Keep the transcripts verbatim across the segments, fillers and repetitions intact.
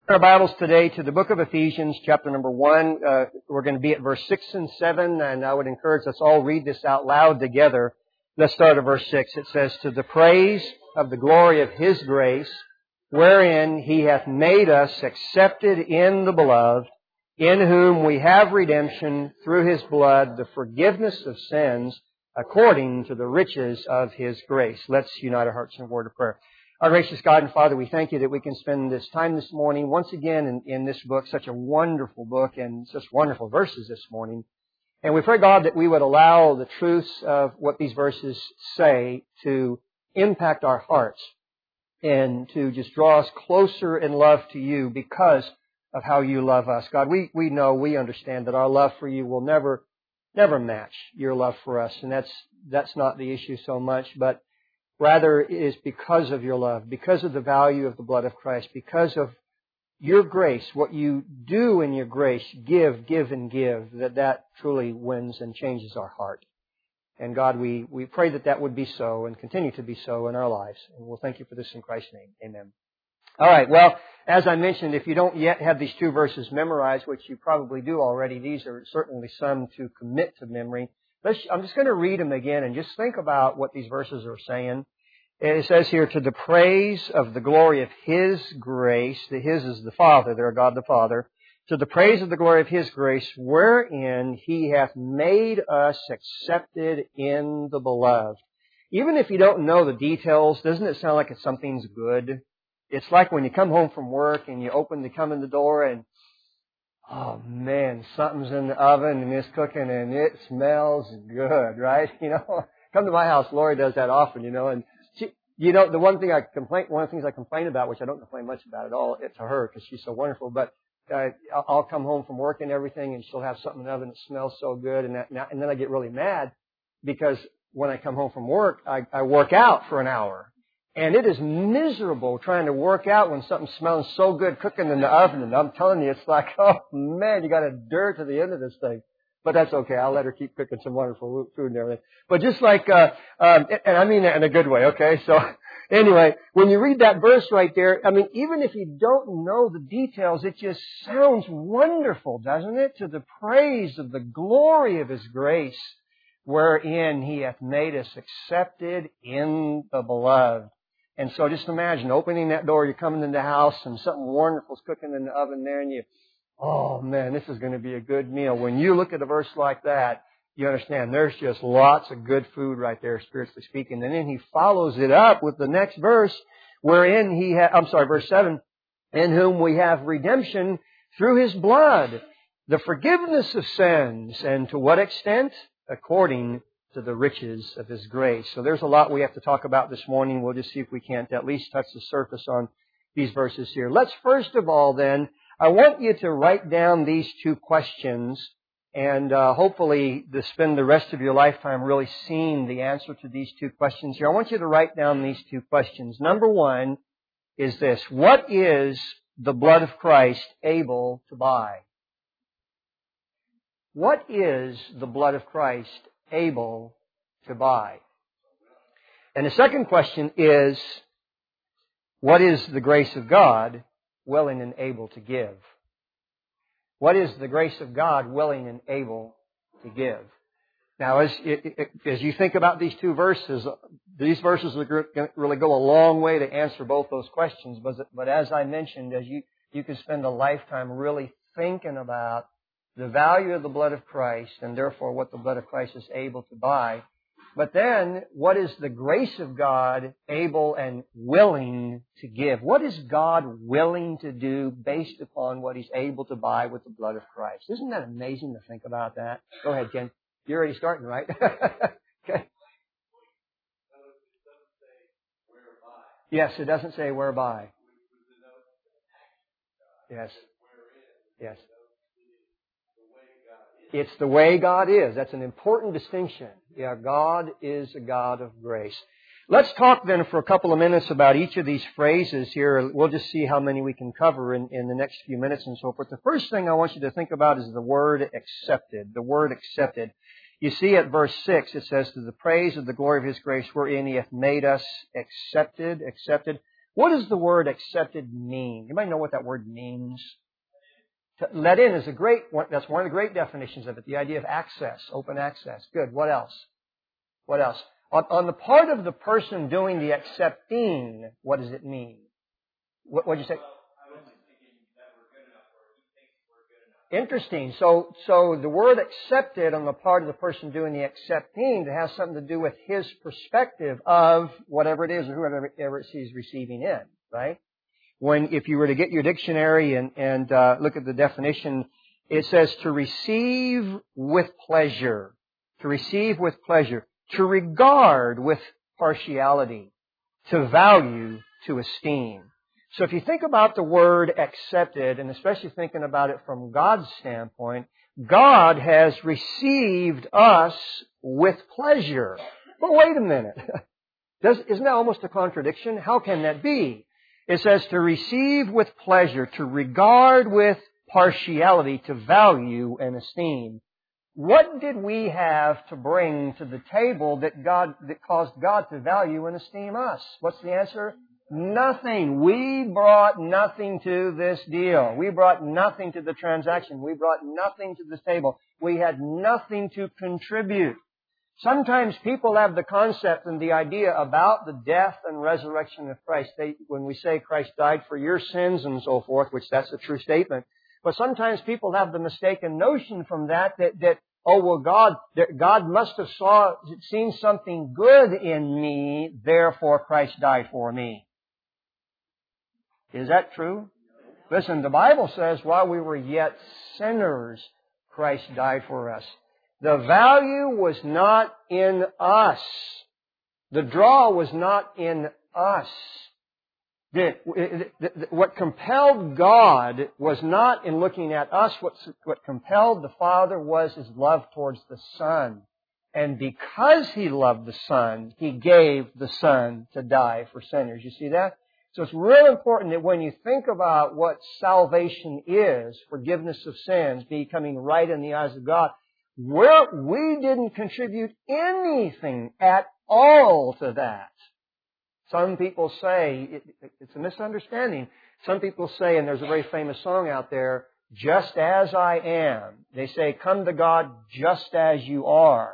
Our Bibles today to the book of Ephesians, chapter number one. Uh, we're going to be at verse six and seven, and I would encourage us all read this out loud together. Let's start at verse six. It says, "To the praise of the glory of His grace, wherein He hath made us accepted in the beloved, in whom we have redemption through His blood, the forgiveness of sins, according to the riches of His grace." Let's unite our hearts in a word of prayer. Our gracious God and Father, we thank You that we can spend this time this morning once again in, in this book, such a wonderful book and such wonderful verses this morning. And we pray, God, that we would allow the truths of what these verses say to impact our hearts and to just draw us closer in love to You because of how You love us. God, we, we know, we understand that our love for You will never, never match Your love for us. And that's, that's not the issue so much, but rather, it is because of Your love, because of the value of the blood of Christ, because of Your grace, what You do in Your grace, give, give, and give, that that truly wins and changes our heart. And God, we, we pray that that would be so and continue to be so in our lives. And we'll thank You for this in Christ's name. Amen. All right. Well, as I mentioned, if you don't yet have these two verses memorized, which you probably do already, these are certainly some to commit to memory. Let's, I'm just going to read them again and just think about what these verses are saying. It says here, "To the praise of the glory of His grace," the His is the Father, there, God the Father, "to the praise of the glory of His grace, wherein He hath made us accepted in the beloved." Even if you don't know the details, doesn't it sound like it's something's good? It's like when you come home from work and you open the come in the door and, oh man, something's in the oven and it's cooking and it smells good, right? You know, come to my house. Lori does that often, you know, and she, you know, the one thing I complain, one of the things I complain about, which I don't complain much about at all, it's to her because she's so wonderful, but uh, I'll come home from work and everything and she'll have something in the oven that smells so good and that, and then I get really mad because when I come home from work, I, I work out for an hour. And it is miserable trying to work out when something's smelling so good cooking in the oven. And I'm telling you, it's like, oh man, you got to dirt to the end of this thing. But that's okay. I'll let her keep cooking some wonderful food and everything. But just like, uh, um, and I mean that in a good way, okay? So anyway, when you read that verse right there, I mean, even if you don't know the details, it just sounds wonderful, doesn't it? "To the praise of the glory of His grace, wherein He hath made us accepted in the beloved." And so just imagine opening that door, you're coming in the house and something wonderful's cooking in the oven there and you, oh man, this is going to be a good meal. When you look at a verse like that, you understand there's just lots of good food right there, spiritually speaking. And then he follows it up with the next verse, wherein he ha- I'm sorry, verse seven, "in whom we have redemption through His blood, the forgiveness of sins." And to what extent? According to the riches of His grace. So there's a lot we have to talk about this morning. We'll just see if we can't at least touch the surface on these verses here. Let's first of all then, I want you to write down these two questions and uh, hopefully to spend the rest of your lifetime really seeing the answer to these two questions here. I want you to write down these two questions. Number one is this: what is the blood of Christ able to buy? What is the blood of Christ able to buy? And the second question is, what is the grace of God willing and able to give? What is the grace of God willing and able to give? Now, as, as you think about these two verses, these verses really go a long way to answer both those questions. But, but as I mentioned, as you, you can spend a lifetime really thinking about the value of the blood of Christ and therefore what the blood of Christ is able to buy. But then, what is the grace of God able and willing to give? What is God willing to do based upon what He's able to buy with the blood of Christ? Isn't that amazing to think about that? Go ahead, Ken. You're already starting, right? Okay. Yes, it doesn't say whereby. Yes. Yes. It's the way God is. That's an important distinction. Yeah, God is a God of grace. Let's talk then for a couple of minutes about each of these phrases here. We'll just see how many we can cover in, in the next few minutes and so forth. The first thing I want you to think about is the word accepted. The word accepted. You see at verse six, it says, "To the praise of the glory of His grace, wherein He hath made us accepted." Accepted. What does the word accepted mean? You might know what that word means. To let in is a great one. That's one of the great definitions of it. The idea of access, open access. Good. What else? What else? On, on the part of the person doing the accepting, what does it mean? What did you say? Interesting. So, so the word accepted on the part of the person doing the accepting has something to do with his perspective of whatever it is or whoever he's receiving in, right? When, if you were to get your dictionary and, and uh, look at the definition, it says to receive with pleasure, to receive with pleasure, to regard with partiality, to value, to esteem. So if you think about the word accepted, and especially thinking about it from God's standpoint, God has received us with pleasure. But wait a minute. Does, isn't that almost a contradiction? How can that be? It says to receive with pleasure, to regard with partiality, to value and esteem. What did we have to bring to the table that God, that caused God to value and esteem us? What's the answer? Nothing. We brought nothing to this deal. We brought nothing to the transaction. We brought nothing to this table. We had nothing to contribute. Sometimes people have the concept and the idea about the death and resurrection of Christ. They, when we say Christ died for your sins and so forth, which that's a true statement, but sometimes people have the mistaken notion from that that, that oh, well, God, God must have saw, seen something good in me, therefore Christ died for me. Is that true? Listen, the Bible says while we were yet sinners, Christ died for us. The value was not in us. The draw was not in us. The, the, the, what compelled God was not in looking at us. What, what compelled the Father was His love towards the Son. And because He loved the Son, He gave the Son to die for sinners. You see that? So it's real important that when you think about what salvation is, forgiveness of sins, becoming right in the eyes of God, we're, we didn't contribute anything at all to that. Some people say, it, it's a misunderstanding. Some people say, and there's a very famous song out there, just as I am. They say, come to God just as you are.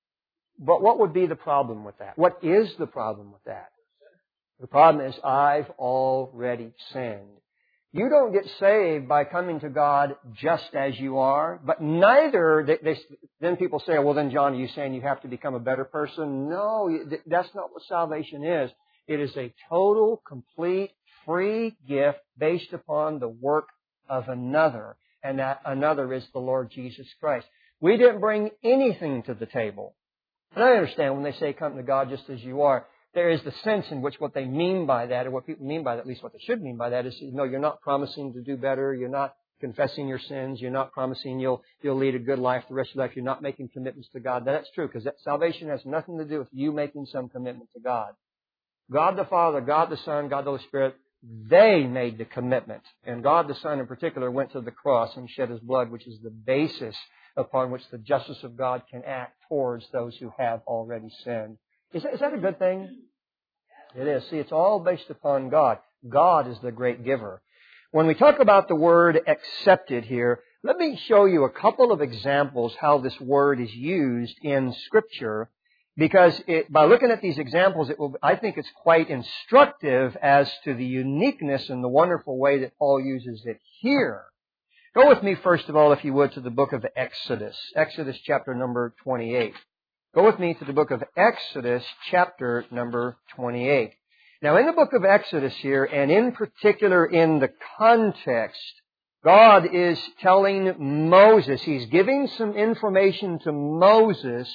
But what would be the problem with that? What is the problem with that? The problem is, I've already sinned. You don't get saved by coming to God just as you are, but neither, they, they, then people say, well then John, are you saying you have to become a better person? No, that's not what salvation is. It is a total, complete, free gift based upon the work of another, and that another is the Lord Jesus Christ. We didn't bring anything to the table. And I understand when they say come to God just as you are, there is the sense in which what they mean by that, or what people mean by that, at least what they should mean by that, is, you know, you're not promising to do better, you're not confessing your sins, you're not promising you'll you'll lead a good life the rest of your life, you're not making commitments to God. That's true, because that salvation has nothing to do with you making some commitment to God. God the Father, God the Son, God the Holy Spirit, they made the commitment. And God the Son in particular went to the cross and shed His blood, which is the basis upon which the justice of God can act towards those who have already sinned. Is that, is that a good thing? It is. See, it's all based upon God. God is the great giver. When we talk about the word accepted here, let me show you a couple of examples how this word is used in Scripture, because it, by looking at these examples, it will, I think it's quite instructive as to the uniqueness and the wonderful way that Paul uses it here. Go with me, first of all, if you would, to the book of Exodus. Exodus chapter number twenty-eight. Go with me to the book of Exodus, chapter number twenty-eight. Now, in the book of Exodus here, and in particular in the context, God is telling Moses, He's giving some information to Moses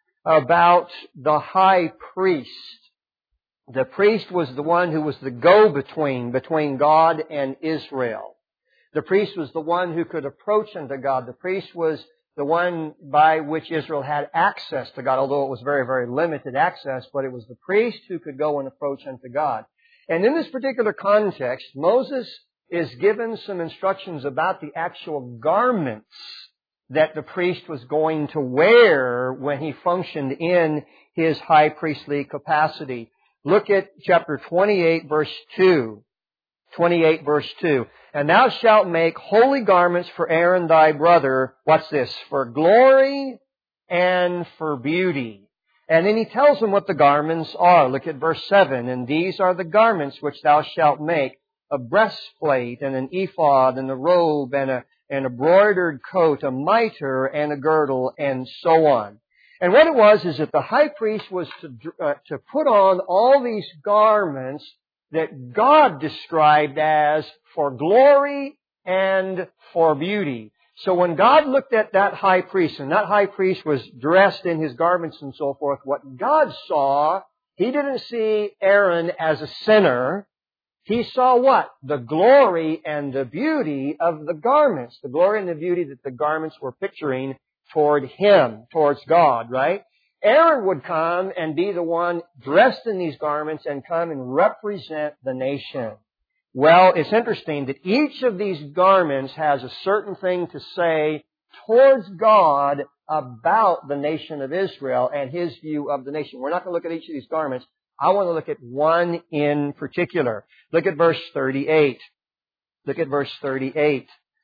about the high priest. The priest was the one who was the go-between between God and Israel. The priest was the one who could approach unto God. The priest was the one by which Israel had access to God, although it was very, very limited access, but it was the priest who could go and approach unto God. And in this particular context, Moses is given some instructions about the actual garments that the priest was going to wear when he functioned in his high priestly capacity. Look at chapter twenty-eight, verse two. twenty-eight, verse two. And thou shalt make holy garments for Aaron thy brother. What's this? For glory and for beauty. And then he tells them what the garments are. Look at verse seven. And these are the garments which thou shalt make: a breastplate and an ephod and a robe and a, and a broidered coat, a mitre and a girdle, and so on. And what it was is that the high priest was to, uh, to put on all these garments that God described as for glory and for beauty. So when God looked at that high priest, and that high priest was dressed in his garments and so forth, what God saw, He didn't see Aaron as a sinner. He saw what? The glory and the beauty of the garments. The glory and the beauty that the garments were picturing toward Him, towards God, right? Aaron would come and be the one dressed in these garments and come and represent the nation. Well, it's interesting that each of these garments has a certain thing to say towards God about the nation of Israel and His view of the nation. We're not going to look at each of these garments. I want to look at one in particular. Look at verse thirty-eight. Look at verse thirty-eight.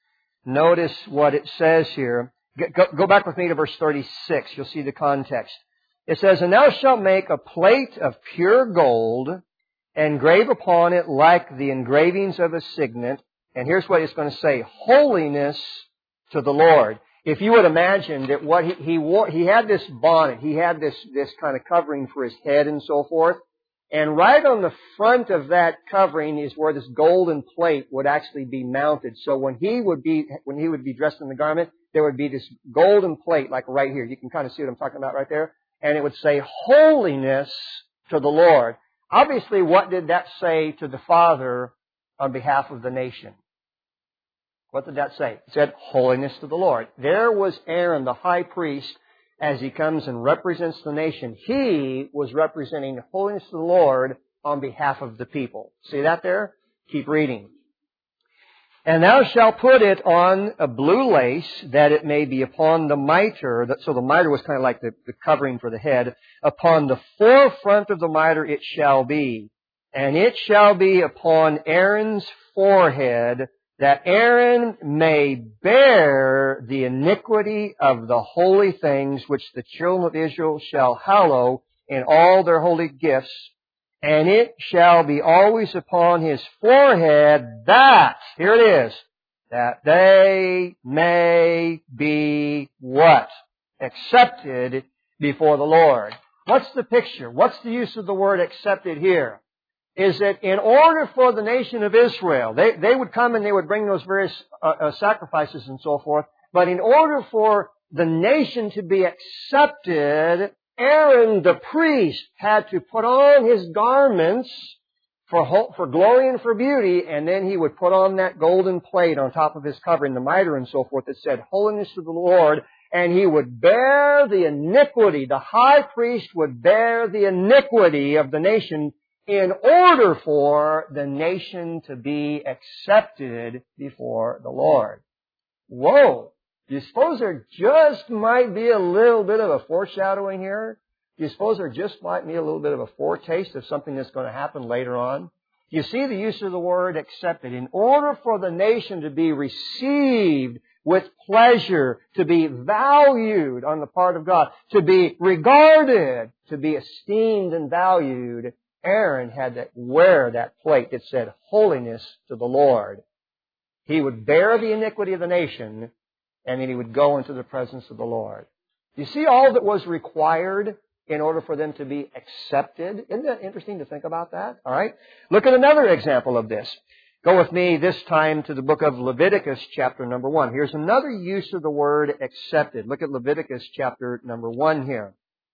Notice what it says here. Go, go back with me to verse thirty-six. You'll see the context. It says, And thou shalt make a plate of pure gold, and engrave upon it like the engravings of a signet. And here's what it's going to say: holiness to the Lord. If you would imagine that what he, he wore, he had this bonnet, he had this, this kind of covering for his head and so forth. And right on the front of that covering is where this golden plate would actually be mounted. So when he would be, when he would be dressed in the garment, there would be this golden plate like right here. You can kind of see what I'm talking about right there. And it would say, holiness to the Lord. Obviously, what did that say to the Father on behalf of the nation? What did that say? It said, holiness to the Lord. There was Aaron, the high priest, as he comes and represents the nation. He was representing holiness to the Lord on behalf of the people. See that there? Keep reading. And thou shalt put it on a blue lace, that it may be upon the mitre. So the mitre was kind of like the, the covering for the head. Upon the forefront of the mitre it shall be. And it shall be upon Aaron's forehead, that Aaron may bear the iniquity of the holy things which the children of Israel shall hallow in all their holy gifts. And it shall be always upon his forehead that, here it is, that they may be what? Accepted before the Lord. What's the picture? What's the use of the word accepted here? Is that in order for the nation of Israel, they, they would come and they would bring those various uh, uh, sacrifices and so forth, but in order for the nation to be accepted, Aaron the priest had to put on his garments for ho- for glory and for beauty, and then he would put on that golden plate on top of his covering, the mitre and so forth, that said, holiness to the Lord, and he would bear the iniquity. The high priest would bear the iniquity of the nation in order for the nation to be accepted before the Lord. Whoa! Do you suppose there just might be a little bit of a foreshadowing here? Do you suppose there just might be a little bit of a foretaste of something that's going to happen later on? You see the use of the word accepted. In order for the nation to be received with pleasure, to be valued on the part of God, to be regarded, to be esteemed and valued, Aaron had to wear that plate that said, holiness to the Lord. He would bear the iniquity of the nation, and then he would go into the presence of the Lord. You see all that was required in order for them to be accepted? Isn't that interesting to think about that? All right. Look at another example of this. Go with me this time to the book of Leviticus, chapter number one. Here's another use of the word accepted. Look at Leviticus, chapter number one here.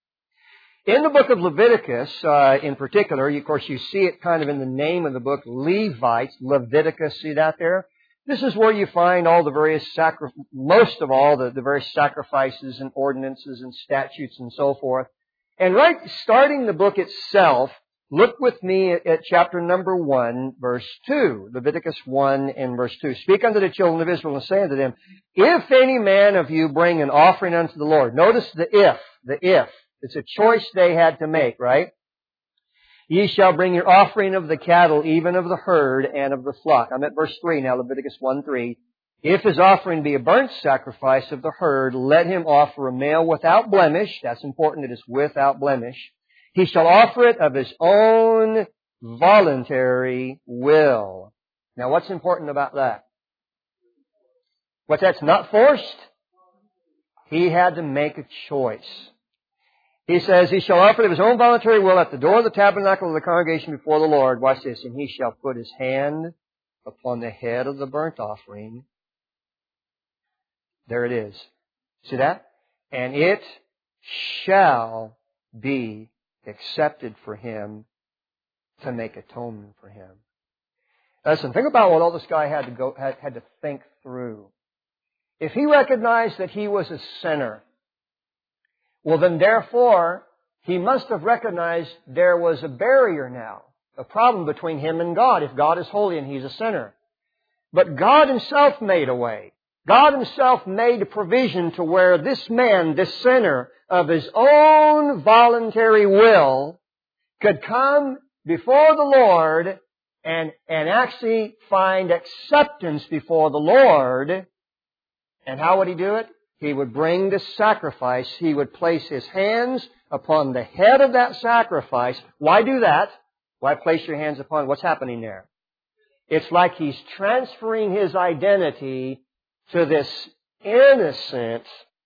In the book of Leviticus, uh, in particular, of course, you see it kind of in the name of the book, Levites, Leviticus, see that there? This is where you find all the various sacri- most of all, the, the various sacrifices and ordinances and statutes and so forth. And right, starting the book itself, look with me at, at chapter number one, verse two. Leviticus one and verse two. Speak unto the children of Israel and say unto them, if any man of you bring an offering unto the Lord. Notice the if, the if. It's a choice they had to make, right? Ye shall bring your offering of the cattle, even of the herd and of the flock. I'm at verse three now, Leviticus one three. If his offering be a burnt sacrifice of the herd, let him offer a male without blemish. That's important, it is without blemish. He shall offer it of his own voluntary will. Now what's important about that? What that's not forced? He had to make a choice. He says, he shall offer it of his own voluntary will at the door of the tabernacle of the congregation before the Lord. Watch this. And he shall put his hand upon the head of the burnt offering. There it is. See that? And it shall be accepted for him to make atonement for him. Listen, think about what all this guy had to go, had, had to think through. If he recognized that he was a sinner, well then therefore, he must have recognized there was a barrier now, a problem between him and God, if God is holy and he's a sinner. But God himself made a way. God himself made a provision to where this man, this sinner, of his own voluntary will, could come before the Lord and, and actually find acceptance before the Lord. And how would he do it? He would bring the sacrifice. He would place his hands upon the head of that sacrifice. Why do that? Why place your hands upon? What's happening there? It's like he's transferring his identity to this innocent,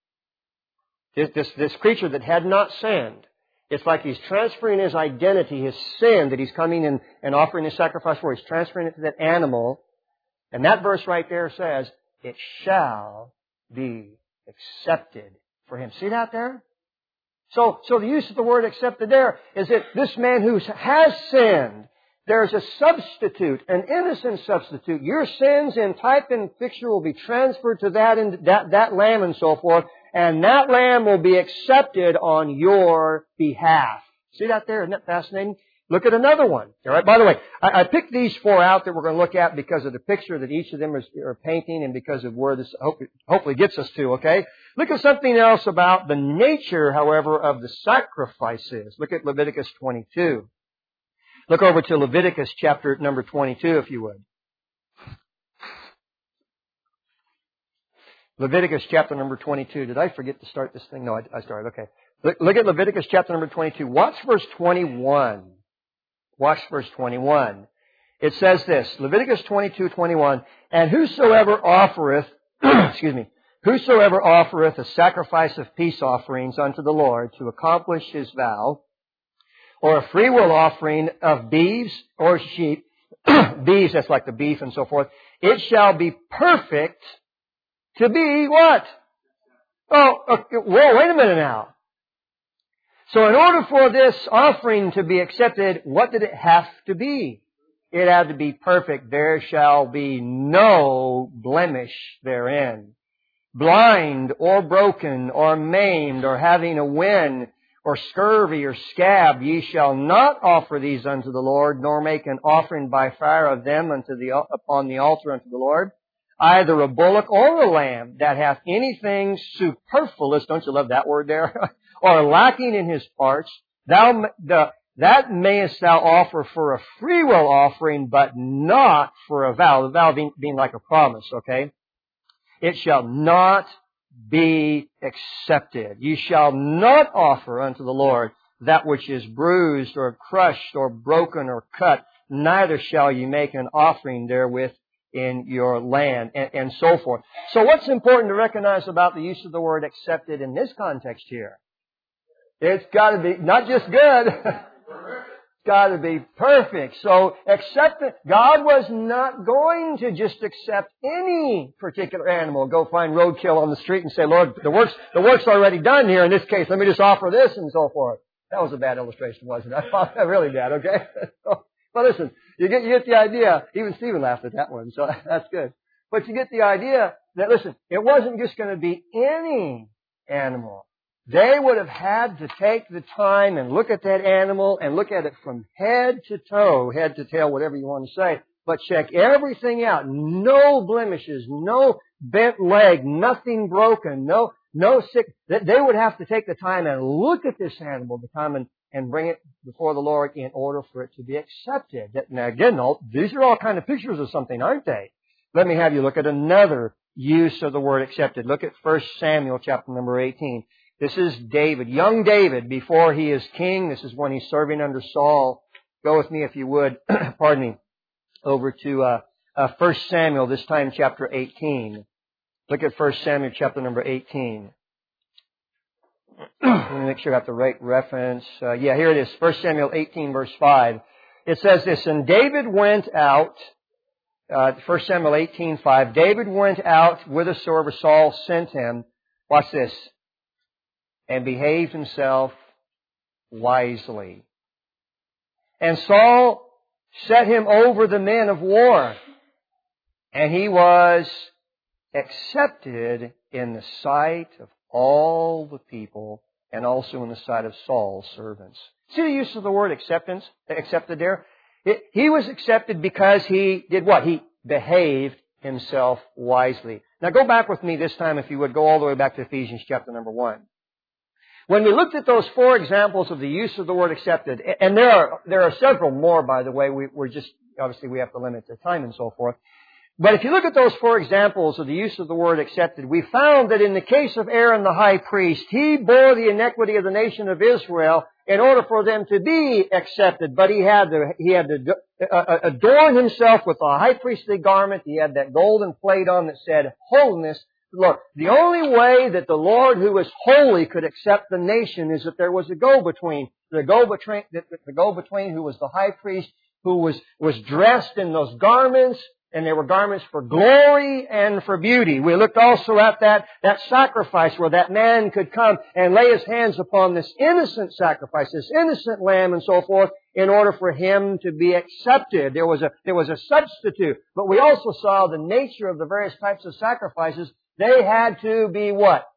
this, this, this creature that had not sinned. It's like he's transferring his identity, his sin that he's coming in and offering his sacrifice for. He's transferring it to that animal. And that verse right there says, it shall be accepted for him. See that there? So, so the use of the word accepted there is that this man who has sinned, there's a substitute, an innocent substitute. Your sins in type and picture will be transferred to that, and that, that lamb and so forth, and that lamb will be accepted on your behalf. See that there? Isn't that fascinating? Look at another one. All right. By the way, I, I picked these four out that we're going to look at because of the picture that each of them is, are painting and because of where this hope, hopefully gets us to, okay? Look at something else about the nature, however, of the sacrifices. Look at Leviticus twenty-two. Look over to Leviticus chapter number twenty-two, if you would. Leviticus chapter number twenty-two. Did I forget to start this thing? No, I, I started. Okay. Look, look at Leviticus chapter number twenty-two. Watch verse twenty-one. Watch verse twenty-one. It says this, Leviticus twenty-two, twenty-one, and whosoever offereth, excuse me, whosoever offereth a sacrifice of peace offerings unto the Lord to accomplish his vow, or a freewill offering of beeves or sheep, beeves, that's like the beef and so forth, it shall be perfect to be what? Oh, okay, whoa, wait a minute now. So in order for this offering to be accepted, what did it have to be? It had to be perfect. There shall be no blemish therein. Blind or broken or maimed or having a wen or scurvy or scab, ye shall not offer these unto the Lord, nor make an offering by fire of them unto the upon the altar unto the Lord. Either a bullock or a lamb that hath anything superfluous, don't you love that word there? Or lacking in his parts, thou the, that mayest thou offer for a freewill offering, but not for a vow. The vow being, being like a promise, okay? It shall not be accepted. You shall not offer unto the Lord that which is bruised or crushed or broken or cut, neither shall you make an offering therewith in your land, and, and so forth. So what's important to recognize about the use of the word accepted in this context here? It's got to be not just good. It's got to be perfect. So accept it. God was not going to just accept any particular animal. Go find roadkill on the street and say, Lord, the work's, the work's already done here in this case. Let me just offer this and so forth. That was a bad illustration, wasn't it? I thought that really bad, okay? But listen, you get, you get the idea. Even Stephen laughed at that one, so that's good. But you get the idea that, listen, it wasn't just going to be any animal. They would have had to take the time and look at that animal and look at it from head to toe, head to tail, whatever you want to say, but check everything out. No blemishes, no bent leg, nothing broken, no, no sick. They would have to take the time and look at this animal, the time and, and bring it before the Lord in order for it to be accepted. Now again, all, these are all kind of pictures of something, aren't they? Let me have you look at another use of the word accepted. Look at First Samuel chapter number eighteen. This is David, young David, before he is king. This is when he's serving under Saul. Go with me, if you would, pardon me, over to uh, uh, First Samuel, this time chapter eighteen. Look at First Samuel chapter number eighteen. Let me make sure I got the right reference. Uh, yeah, here it is. First Samuel eighteen, verse five. It says this, and David went out, uh, First Samuel eighteen, five. David went out whithersoever Saul sent him. Watch this. And behaved himself wisely. And Saul set him over the men of war. And he was accepted in the sight of all the people, and also in the sight of Saul's servants. See the use of the word acceptance, accepted there? It, he was accepted because he did what? He behaved himself wisely. Now go back with me this time, if you would, go all the way back to Ephesians chapter number one. When we looked at those four examples of the use of the word accepted, and there are there are several more, by the way, we, we're just, obviously we have to limit the time and so forth. But if you look at those four examples of the use of the word accepted, we found that in the case of Aaron the high priest, he bore the iniquity of the nation of Israel in order for them to be accepted. But he had to, he had to uh, adorn himself with a high priestly garment. He had that golden plate on that said holiness. Look, the only way that the Lord who is holy could accept the nation is that there was a go-between. The go-between, the go-between who was the high priest, who was, was dressed in those garments, and they were garments for glory and for beauty. We looked also at that, that sacrifice where that man could come and lay his hands upon this innocent sacrifice, this innocent lamb and so forth, in order for him to be accepted. There was a, there was a substitute. But we also saw the nature of the various types of sacrifices. They had to be what?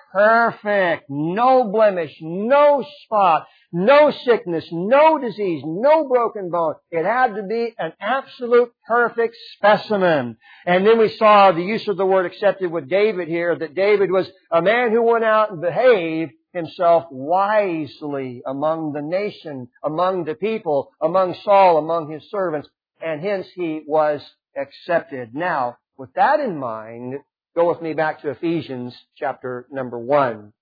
Perfect. No blemish, no spot, no sickness, no disease, no broken bone. It had to be an absolute perfect specimen. And then we saw the use of the word accepted with David here, that David was a man who went out and behaved himself wisely among the nation, among the people, among Saul, among his servants, and hence he was accepted. Now, with that in mind, go with me back to Ephesians chapter number one.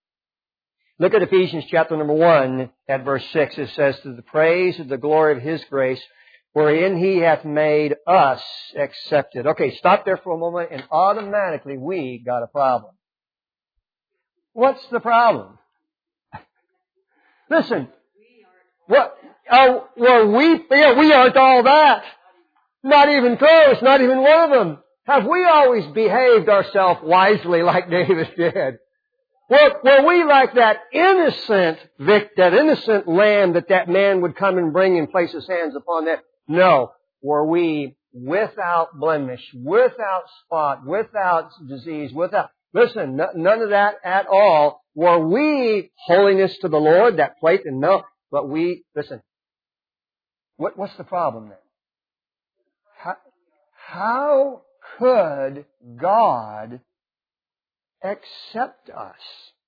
Look at Ephesians chapter number one at verse six. It says, to the praise of the glory of His grace, wherein He hath made us accepted. Okay, stop there for a moment, and automatically we got a problem. What's the problem? Listen, what? Uh, well, we yeah, we aren't all that. Not even close. Not even one of them. Have we always behaved ourselves wisely like David did? Were, were we like that innocent vic, that innocent lamb that that man would come and bring and place his hands upon that? No. Were we without blemish, without spot, without disease, without... Listen, n- none of that at all. Were we holiness to the Lord, that plate? And no. But we... Listen. What, what's the problem then? How... how could God accept us?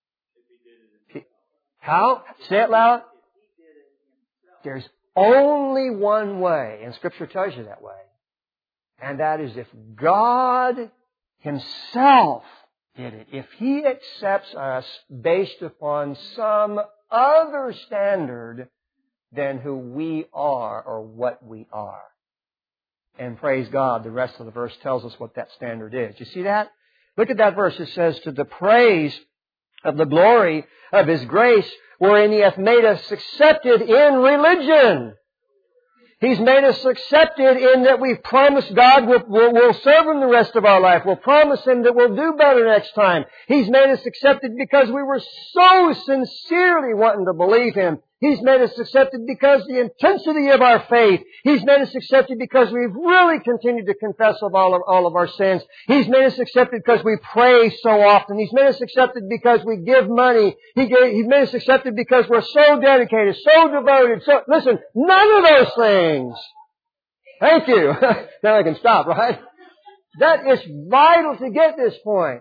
How? Say it loud. There's only one way, and Scripture tells you that way. And that is if God Himself did it. If He accepts us based upon some other standard than who we are or what we are. And praise God, the rest of the verse tells us what that standard is. You see that? Look at that verse. It says, to the praise of the glory of His grace, wherein He hath made us accepted in religion. He's made us accepted in that we've promised God we'll, we'll, we'll serve Him the rest of our life. We'll promise Him that we'll do better next time. He's made us accepted because we were so sincerely wanting to believe Him. He's made us accepted because the intensity of our faith. He's made us accepted because we've really continued to confess of all of all of our sins. He's made us accepted because we pray so often. He's made us accepted because we give money. He gave, He's made us accepted because we're so dedicated, so devoted. So listen, none of those things. Thank you. Now I can stop, right? That is vital to get this point.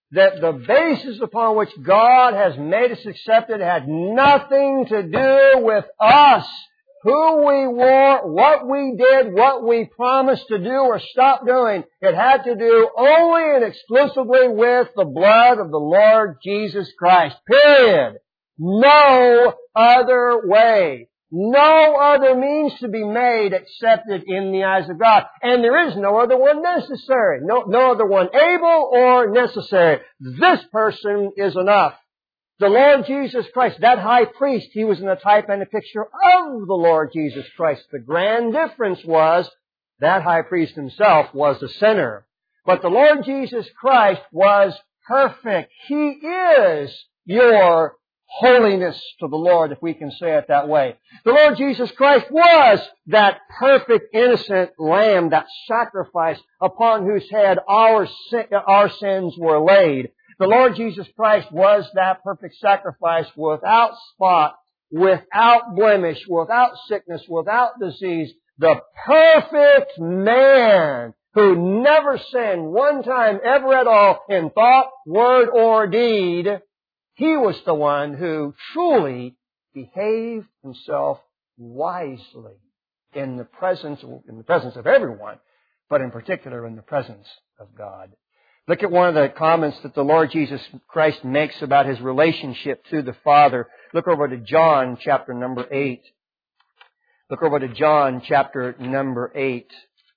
that the basis upon which God has made us accepted had nothing to do with us, who we were, what we did, what we promised to do or stop doing. It had to do only and exclusively with the blood of the Lord Jesus Christ. Period. No other way. No other means to be made accepted in the eyes of God. And there is no other one necessary. No, no other one able or necessary. This person is enough. The Lord Jesus Christ, that high priest, he was in a type and a picture of the Lord Jesus Christ. The grand difference was that high priest himself was a sinner. But the Lord Jesus Christ was perfect. He is your holiness to the Lord, if we can say it that way. The Lord Jesus Christ was that perfect, innocent lamb, that sacrifice upon whose head our sin, our sins were laid. The Lord Jesus Christ was that perfect sacrifice without spot, without blemish, without sickness, without disease. The perfect man who never sinned one time ever at all in thought, word, or deed. He was the one who truly behaved himself wisely in the presence, in the presence of everyone, but in particular in the presence of God. Look at one of the comments that the Lord Jesus Christ makes about His relationship to the Father. Look over to John chapter number eight. Look over to John chapter number eight.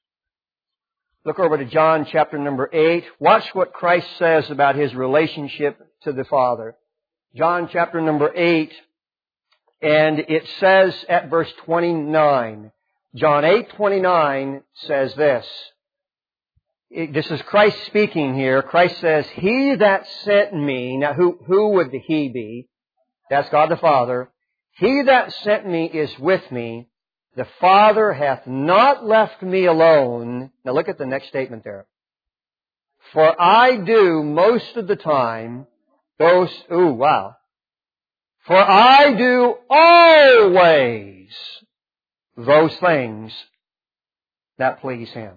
Look over to John chapter number eight. Watch what Christ says about His relationship to the Father. John chapter number eight, and it says at verse twenty-nine, John eight twenty-nine says this. This is Christ speaking here. Christ says, He that sent me, now who, who would the He be? That's God the Father. He that sent me is with me. The Father hath not left me alone. Now look at the next statement there. For I do most of the time those, ooh, wow. For I do always those things that please Him.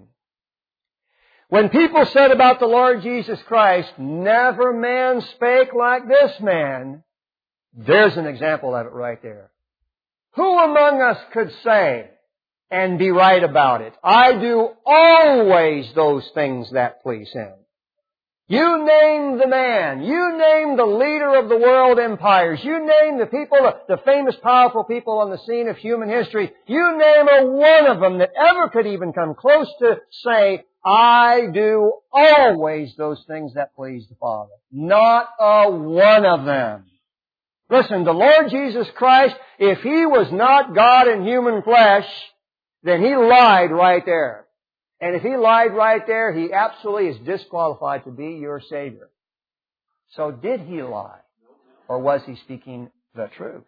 When people said about the Lord Jesus Christ, never man spake like this man, there's an example of it right there. Who among us could say and be right about it? I do always those things that please Him. You name the man. You name the leader of the world empires. You name the people, the famous, powerful people on the scene of human history. You name a one of them that ever could even come close to say, I do always those things that please the Father. Not a one of them. Listen, the Lord Jesus Christ, if He was not God in human flesh, then He lied right there. And if He lied right there, He absolutely is disqualified to be your Savior. So did He lie? Or was He speaking the truth?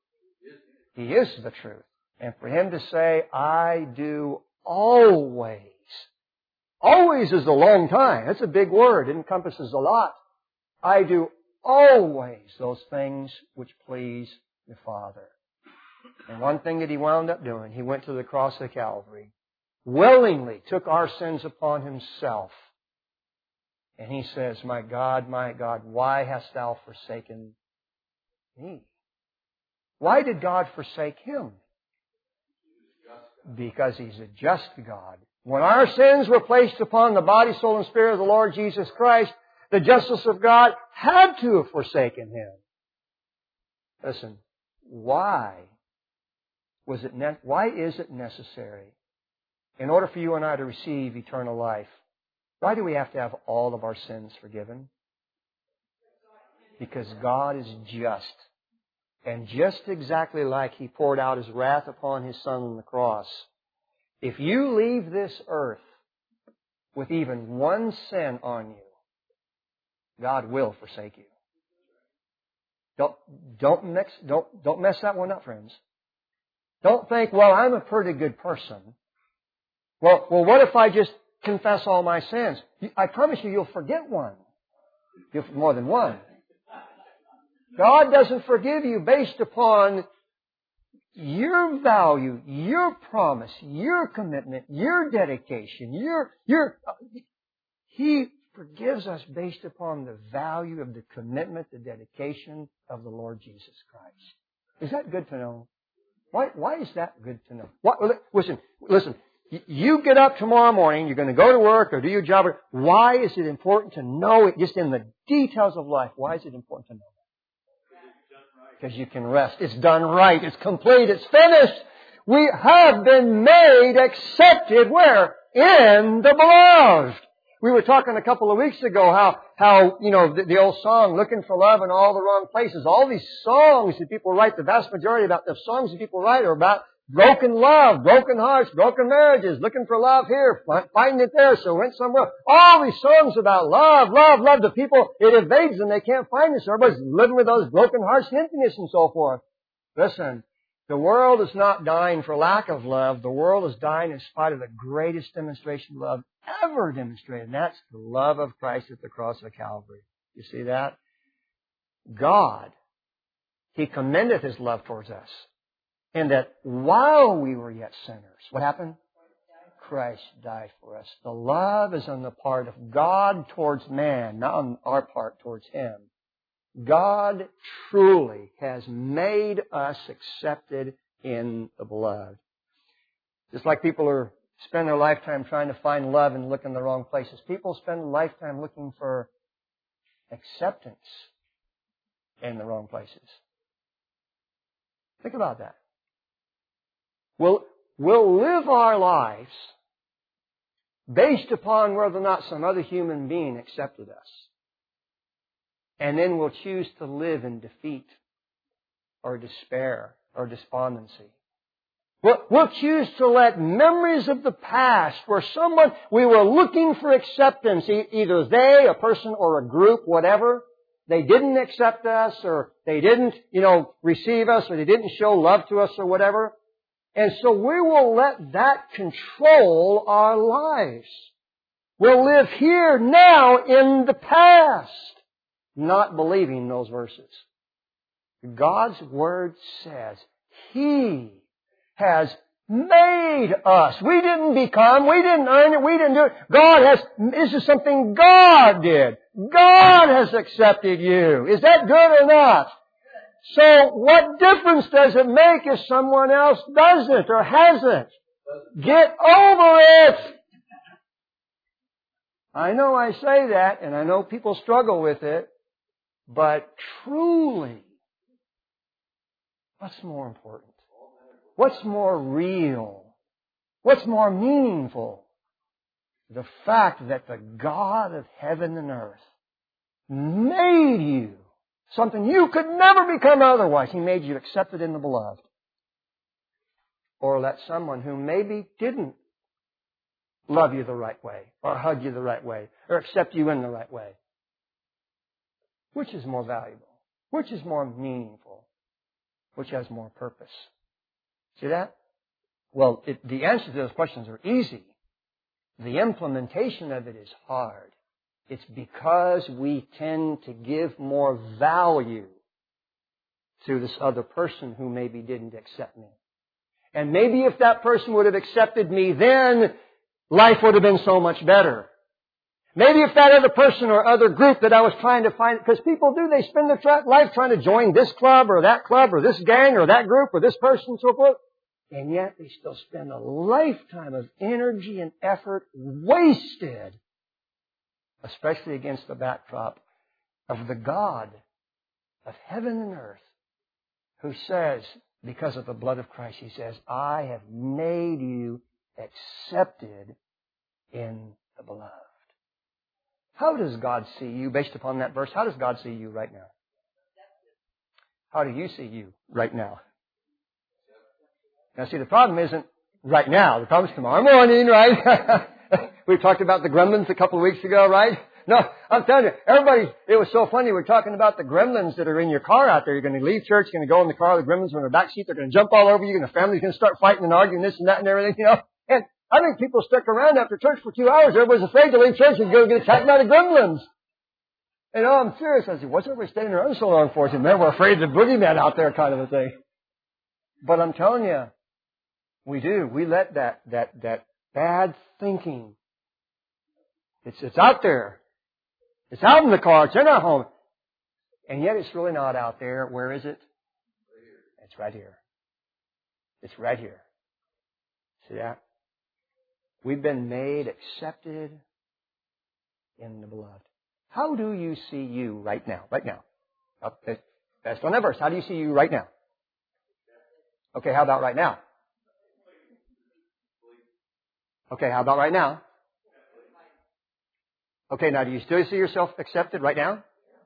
He is the truth. And for Him to say, I do always. Always is a long time. That's a big word. It encompasses a lot. I do always those things which please the Father. And one thing that He wound up doing, He went to the cross of Calvary, willingly took our sins upon Himself. And He says, my God, my God, why hast Thou forsaken me? Why did God forsake Him? Because He's a just God. When our sins were placed upon the body, soul, and spirit of the Lord Jesus Christ, the justice of God had to have forsaken Him. Listen, why was it ne- why is it necessary, in order for you and I to receive eternal life, why do we have to have all of our sins forgiven? Because God is just. And just exactly like He poured out His wrath upon His Son on the cross, if you leave this earth with even one sin on you, God will forsake you. Don't, don't mix, don't, don't mess that one up, friends. Don't think, well, I'm a pretty good person. Well, well, what if I just confess all my sins? I promise you, you'll forget one. You'll, more than one. God doesn't forgive you based upon your value, your promise, your commitment, your dedication, your, your, He forgives us based upon the value of the commitment, the dedication of the Lord Jesus Christ. Is that good to know? Why, why is that good to know? What, listen, listen. You get up tomorrow morning, you're going to go to work or do your job. Why is it important to know it just in the details of life? Why is it important to know that? Because you can rest. It's done right. It's complete. It's finished. We have been made accepted where? In the beloved. We were talking a couple of weeks ago how, how you know, the, the old song, Looking for Love in All the Wrong Places. All these songs that people write, the vast majority about the songs that people write are about broken love, broken hearts, broken marriages, looking for love here, finding it there, so went somewhere. All these songs about love, love, love. The people, it evades them. They can't find it. So everybody's living with those broken hearts and emptiness and so forth. Listen, the world is not dying for lack of love. The world is dying in spite of the greatest demonstration of love ever demonstrated. And that's the love of Christ at the cross of Calvary. You see that? God, He commendeth His love towards us. And that while we were yet sinners, what happened? Christ died for us. The love is on the part of God towards man, not on our part towards Him. God truly has made us accepted in the beloved. Just like people are spend their lifetime trying to find love and look in the wrong places. People spend a lifetime looking for acceptance in the wrong places. Think about that. We'll, we'll live our lives based upon whether or not some other human being accepted us. And then we'll choose to live in defeat or despair or despondency. We'll, we'll choose to let memories of the past where someone, we were looking for acceptance, e- either they, a person or a group, whatever, they didn't accept us or they didn't, you know, receive us or they didn't show love to us or whatever. And so we will let that control our lives. We'll live here now in the past, not believing those verses. God's Word says He has made us. We didn't become, we didn't earn it, we didn't do it. God has, this is something God did. God has accepted you. Is that good or not? So what difference does it make if someone else doesn't or hasn't? Get over it! I know I say that, and I know people struggle with it, but truly, what's more important? What's more real? What's more meaningful? The fact that the God of heaven and earth made you something you could never become otherwise. He made you accepted in the beloved. Or let someone who maybe didn't love you the right way, or hug you the right way, or accept you in the right way. Which is more valuable? Which is more meaningful? Which has more purpose? See that? Well, it, the answers to those questions are easy. The implementation of it is hard. It's because we tend to give more value to this other person who maybe didn't accept me. And maybe if that person would have accepted me then, life would have been so much better. Maybe if that other person or other group that I was trying to find, because people do, they spend their tra- life trying to join this club or that club or this gang or that group or this person and so forth. And yet they still spend a lifetime of energy and effort wasted, especially against the backdrop of the God of heaven and earth who says, because of the blood of Christ, He says, I have made you accepted in the beloved. How does God see you based upon that verse? How does God see you right now? How do you see you right now? Now see, the problem isn't right now. The problem is tomorrow morning, right? We talked about the gremlins a couple of weeks ago, right? No, I'm telling you, everybody, it was so funny. We're talking about the gremlins that are in your car out there. You're going to leave church, you're going to go in the car, the gremlins are in the back seat, they're going to jump all over you, and the family's going to start fighting and arguing this and that and everything, you know. And I think people stuck around after church for two hours. Everybody's afraid to leave church and go get attacked by the gremlins. And oh, I'm serious. I said, what's everybody staying around so long for? I said, man, we're afraid of the boogeyman out there kind of a thing. But I'm telling you, we do. We let that, that, that bad thinking, it's, it's out there. It's out in the car. It's in our home. And yet it's really not out there. Where is it? It's right here. It's right here. See that? We've been made accepted in the beloved. How do you see you right now? Right now. That's on that verse. How do you see you right now? Okay, how about right now? Okay, how about right now? Okay, now do you still see yourself accepted right now?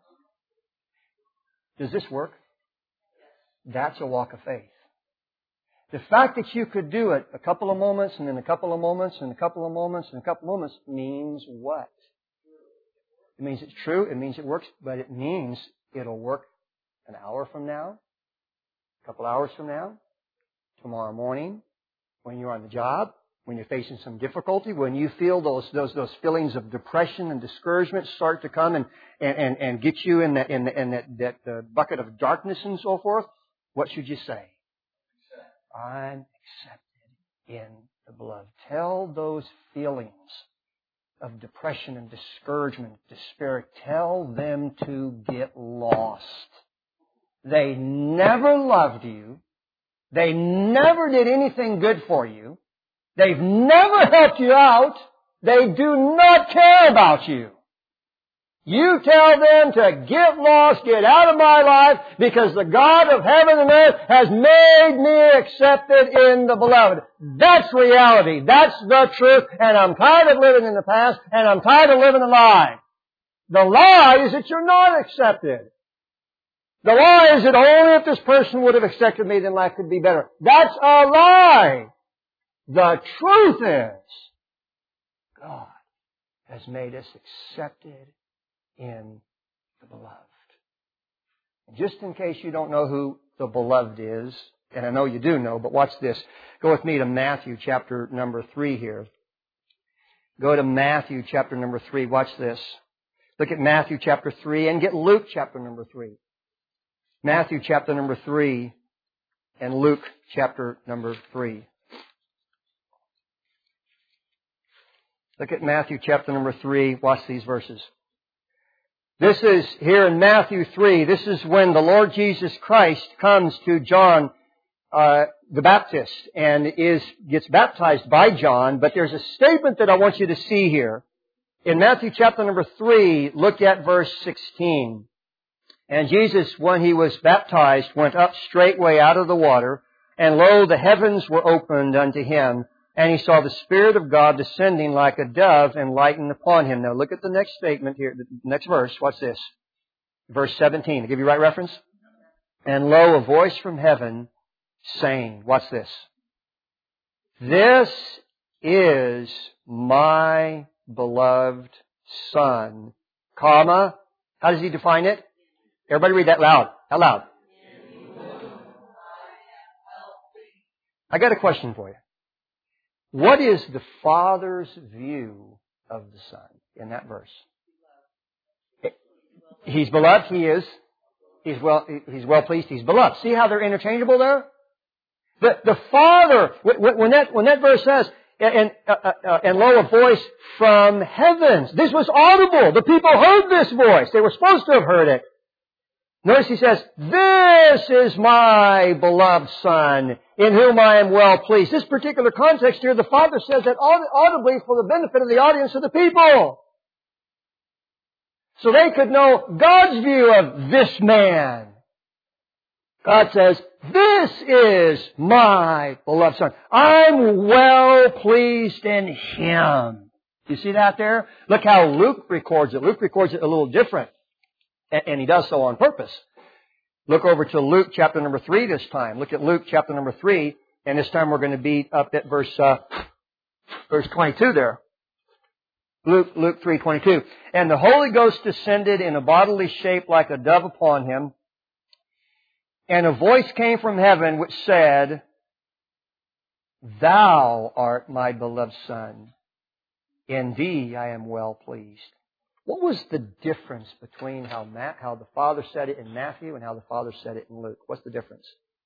Does this work? That's a walk of faith. The fact that you could do it a couple of moments and then a couple of moments and a couple of moments and a couple of moments means what? It means it's true. It means it works. But it means it'll work an hour from now, a couple hours from now, tomorrow morning, when you're on the job, when you're facing some difficulty, when you feel those those those feelings of depression and discouragement start to come and and and, and get you in that in, the, in that that uh, bucket of darkness and so forth, what should you say? I'm accepted in the beloved. Tell those feelings of depression and discouragement, despair, tell them to get lost. They never loved you. They never did anything good for you. They've never helped you out. They do not care about you. You tell them to get lost, get out of my life, because the God of heaven and earth has made me accepted in the beloved. That's reality. That's the truth. And I'm tired of living in the past, and I'm tired of living a lie. The lie is that you're not accepted. The lie is that only if this person would have accepted me, then life could be better. That's a lie. The truth is, God has made us accepted in the beloved. And just in case you don't know who the beloved is, and I know you do know, but watch this. Go with me to Matthew chapter number three here. Go to Matthew chapter number three. Watch this. Look at Matthew chapter three and get Luke chapter number three. Matthew chapter number three and Luke chapter number three. Look at Matthew chapter number three. Watch these verses. This is here in Matthew three. This is when the Lord Jesus Christ comes to John uh, the Baptist and is gets baptized by John. But there's a statement that I want you to see here. In Matthew chapter number three, look at verse sixteen. And Jesus, when He was baptized, went up straightway out of the water, and lo, the heavens were opened unto Him. And He saw the Spirit of God descending like a dove and lighting upon Him. Now look at the next statement here, the next verse. Watch this. Verse seventeen. To give you right reference. And lo, a voice from heaven saying, watch this. This is my beloved Son, comma. How does He define it? Everybody read that loud. Out loud. I got a question for you. What is the Father's view of the Son in that verse? He's beloved. He is. He's well, he's well pleased. He's beloved. See how they're interchangeable there? The, the Father, when that, when that verse says, and, uh, uh, and lo, a voice from heavens. This was audible. The people heard this voice. They were supposed to have heard it. Notice He says, this is my beloved Son, in whom I am well pleased. This particular context here, the Father says that audibly for the benefit of the audience of the people. So they could know God's view of this man. God says, this is my beloved Son. I'm well pleased in Him. You see that there? Look how Luke records it. Luke records it a little different. And he does so on purpose. Look over to Luke chapter number three this time. Look at Luke chapter number three. And this time we're going to be up at verse, uh, verse twenty-two there. Luke, Luke three twenty-two. And the Holy Ghost descended in a bodily shape like a dove upon Him. And a voice came from heaven which said, Thou art my beloved Son. In Thee I am well pleased. What was the difference between how Matt, how the Father said it in Matthew and how the Father said it in Luke? What's the difference?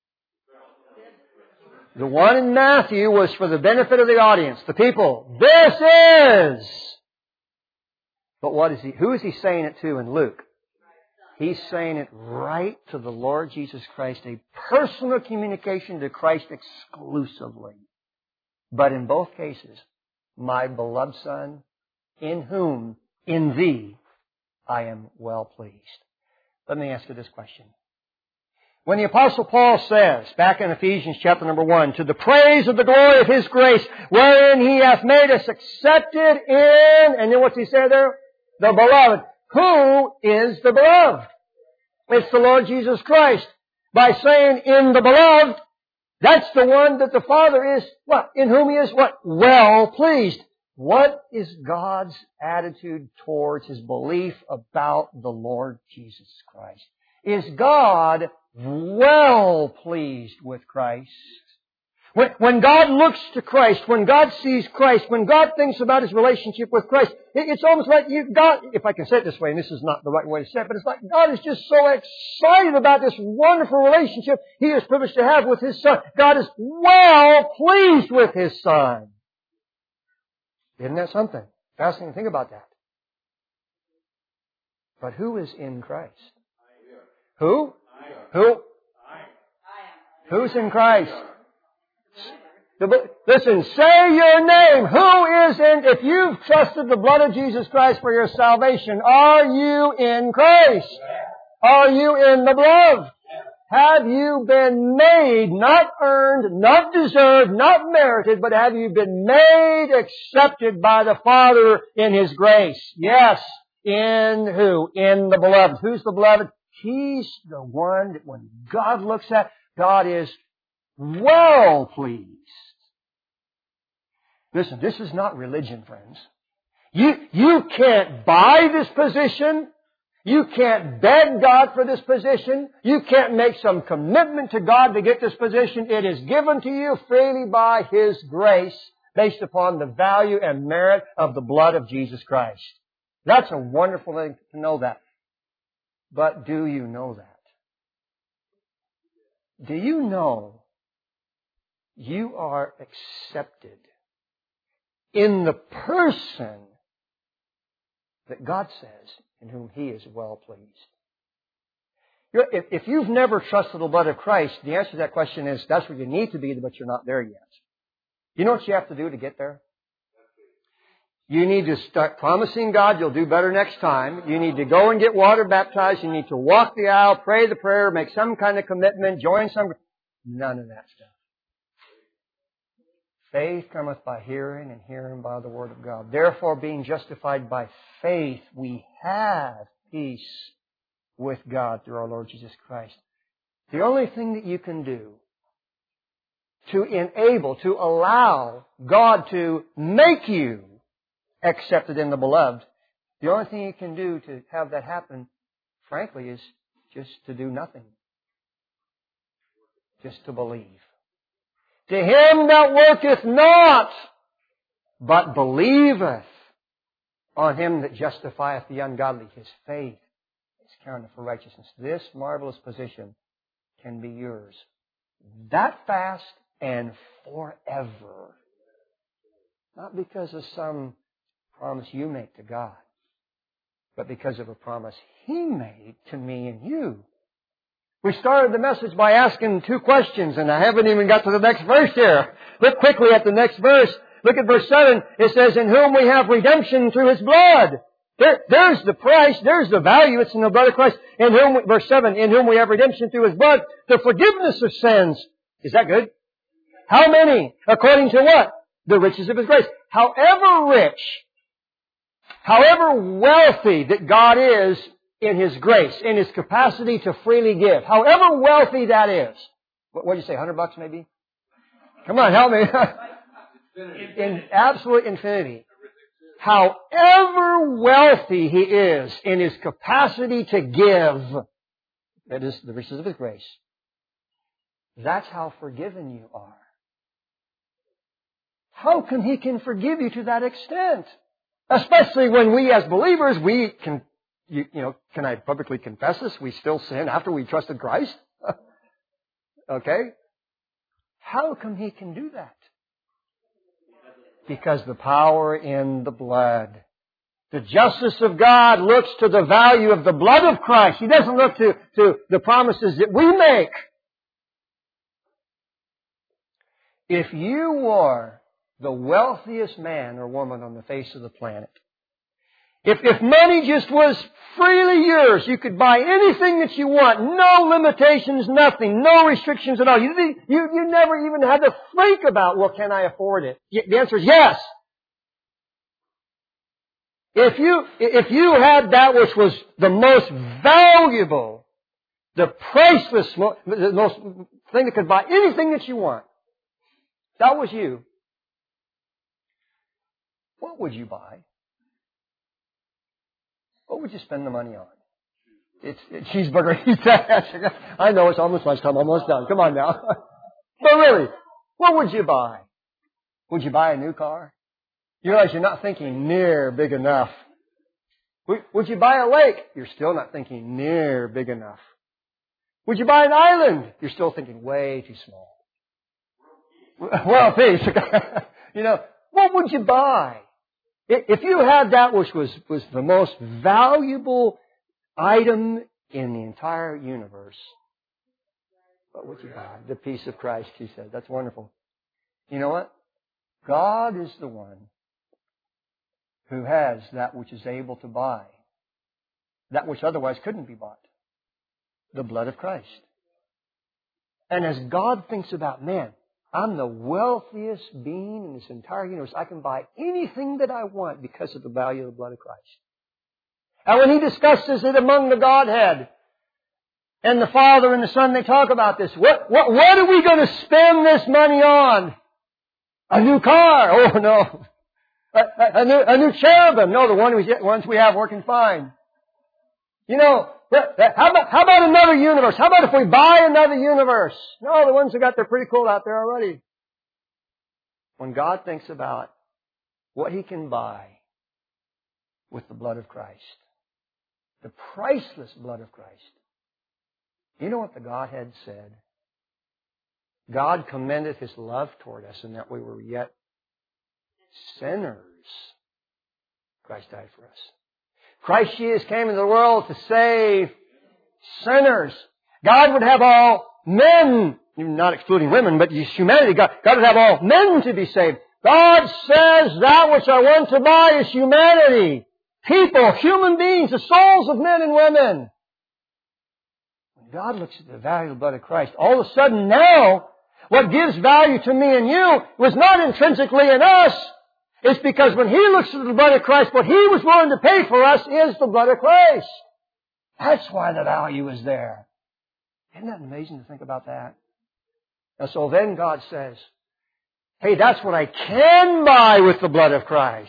The one in Matthew was for the benefit of the audience, the people. This is But what is he, who is he saying it to in Luke? He's saying it right to the Lord Jesus Christ, a personal communication to Christ exclusively. But in both cases, my beloved Son, in whom, in thee, I am well pleased. Let me ask you this question. When the Apostle Paul says, back in Ephesians chapter number one, to the praise of the glory of His grace, wherein He hath made us accepted in, and then what's He say there? The Beloved. Who is the Beloved? It's the Lord Jesus Christ. By saying in the Beloved, that's the one that the Father is, what? In whom He is, what? Well pleased. What is God's attitude towards His belief about the Lord Jesus Christ? Is God well pleased with Christ? When, when God looks to Christ, when God sees Christ, when God thinks about His relationship with Christ, it, it's almost like you, God, if I can say it this way, and this is not the right way to say it, but it's like God is just so excited about this wonderful relationship He is privileged to have with His Son. God is well pleased with His Son. Isn't that something? Fascinating to think about that. But who is in Christ? Who? Who? Who's in Christ? Listen, say your name. Who is in, if you've trusted the blood of Jesus Christ for your salvation, are you in Christ? Are you in the blood? Have you been made, not earned, not deserved, not merited, but have you been made accepted by the Father in His grace? Yes. In who? In the beloved. Who's the beloved? He's the one that when God looks at, God is well pleased. Listen, this is not religion, friends. You, you can't buy this position. You can't beg God for this position. You can't make some commitment to God to get this position. It is given to you freely by His grace based upon the value and merit of the blood of Jesus Christ. That's a wonderful thing to know that. But do you know that? Do you know you are accepted in the person that God says in whom He is well pleased? If you've never trusted the blood of Christ, the answer to that question is that's where you need to be, but you're not there yet. You know what you have to do to get there? You need to start promising God you'll do better next time. You need to go and get water baptized. You need to walk the aisle, pray the prayer, make some kind of commitment, join some... None of that stuff. Faith cometh by hearing, and hearing by the word of God. Therefore, being justified by faith, we have peace with God through our Lord Jesus Christ. The only thing that you can do to enable, to allow God to make you accepted in the beloved, the only thing you can do to have that happen, frankly, is just to do nothing. Just to believe. To him that worketh not, but believeth on Him that justifieth the ungodly, his faith is counted for righteousness. This marvelous position can be yours that fast and forever. Not because of some promise you make to God, but because of a promise He made to me and you. We started the message by asking two questions, and I haven't even got to the next verse here. Look quickly at the next verse. Look at verse seven. It says, in whom we have redemption through His blood. There, there's the price. There's the value. It's in the blood of Christ. In whom, verse seven, in whom we have redemption through His blood, the forgiveness of sins. Is that good? How many? According to what? The riches of His grace. However rich, however wealthy that God is in His grace, in His capacity to freely give, however wealthy that is. What did you say, a hundred bucks maybe? Come on, help me. In absolute infinity. However wealthy He is in His capacity to give, that is the riches of His grace, that's how forgiven you are. How come He can forgive you to that extent? Especially when we as believers, we can, you, you know, can I publicly confess this? We still sin after we trusted Christ? Okay? How come He can do that? Because the power in the blood. The justice of God looks to the value of the blood of Christ. He doesn't look to, to the promises that we make. If you were the wealthiest man or woman on the face of the planet, if, if money just was freely yours, you could buy anything that you want, no limitations, nothing, no restrictions at all. You, you, you never even had to think about, well, can I afford it? The answer is yes. If you, if you had that which was the most valuable, the priceless, the most thing that could buy anything that you want, that was you, what would you buy? What would you spend the money on? It's, it's cheeseburger. I know it's almost lunchtime, almost done. Come on now. But really, what would you buy? Would you buy a new car? You realize you're not thinking near big enough. Would, would you buy a lake? You're still not thinking near big enough. Would you buy an island? You're still thinking way too small. Well, peace. You know, what would you buy? If you had that which was, was the most valuable item in the entire universe, what would you buy? The peace of Christ, he said. That's wonderful. You know what? God is the one who has that which is able to buy that which otherwise couldn't be bought. The blood of Christ. And as God thinks about man, I'm the wealthiest being in this entire universe. I can buy anything that I want because of the value of the blood of Christ. And when he discusses it among the Godhead, and the Father and the Son, they talk about this. What, what, what are we going to spend this money on? A new car? Oh, no. A, a, a, new, a new cherubim? No, the one we, ones we have working fine. You know, how about, how about another universe? How about if we buy another universe? No, the ones who got there pretty cool out there already. When God thinks about what He can buy with the blood of Christ, the priceless blood of Christ, you know what the Godhead said? God commendeth His love toward us in that we were yet sinners. Christ died for us. Christ Jesus came into the world to save sinners. God would have all men, not excluding women, but humanity, God, God would have all men to be saved. God says that which I want to buy is humanity. People, human beings, the souls of men and women. When God looks at the value of the blood of Christ, all of a sudden now, what gives value to me and you was not intrinsically in us. It's because when He looks at the blood of Christ, what He was willing to pay for us is the blood of Christ. That's why the value is there. Isn't that amazing to think about that? And so then God says, hey, that's what I can buy with the blood of Christ.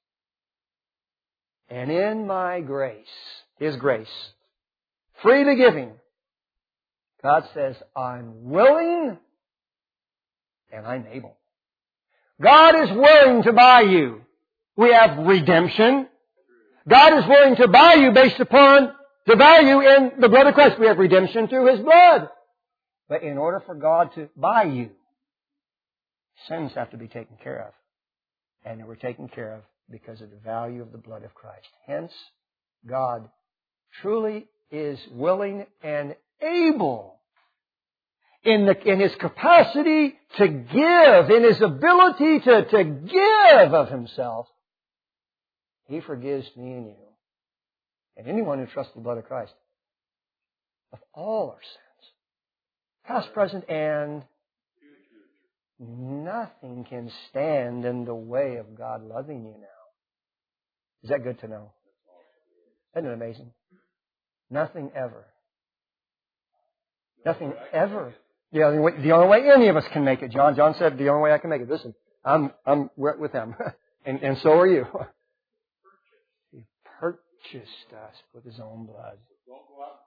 And in my grace, His grace, freely giving, God says, I'm willing and I'm able. God is willing to buy you. We have redemption. God is willing to buy you based upon the value in the blood of Christ. We have redemption through His blood. But in order for God to buy you, sins have to be taken care of. And they were taken care of because of the value of the blood of Christ. Hence, God truly is willing and able in, the, in His capacity to give, in His ability to, to give of Himself. He forgives me and you, and anyone who trusts the blood of Christ, of all our sins, past, present, and nothing can stand in the way of God loving you now. Is that good to know? Isn't it amazing? Nothing ever. Nothing ever. The only way, the only way any of us can make it. John, John said, the only way I can make it. Listen, I'm, I'm with Him. and, and so are you. He purchased us with His own blood. Don't go out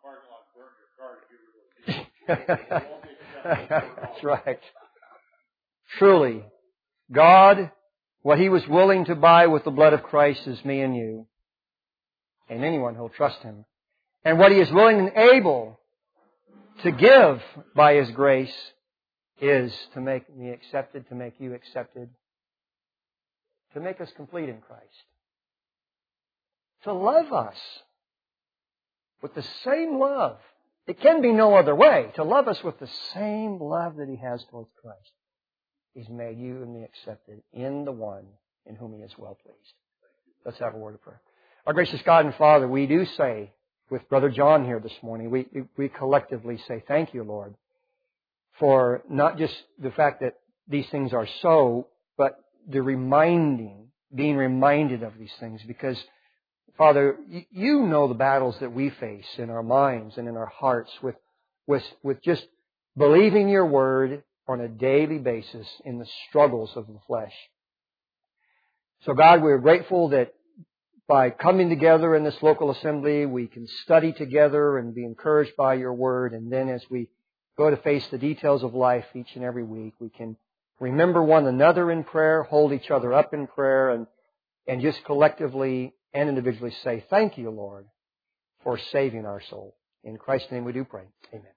in the parking lot and burn your car to give it a That's right. Truly, God, what He was willing to buy with the blood of Christ is me and you. And anyone who will trust Him. And what He is willing and able to give by His grace is to make me accepted, to make you accepted, to make us complete in Christ. to love us with the same love. It can be no other way. To love us with the same love that He has towards Christ. He's made you and me accepted in the one in whom He is well pleased. Let's have a word of prayer. Our gracious God and Father, we do say, with Brother John here this morning, we, we collectively say thank you, Lord, for not just the fact that these things are so, but the reminding, being reminded of these things. Because, Father, you know the battles that we face in our minds and in our hearts with, with, with just believing your word on a daily basis in the struggles of the flesh. So, God, we're grateful that by coming together in this local assembly, we can study together and be encouraged by your word. And then as we go to face the details of life each and every week, we can remember one another in prayer, hold each other up in prayer, and, and just collectively and individually say, thank you, Lord, for saving our soul. In Christ's name we do pray. Amen.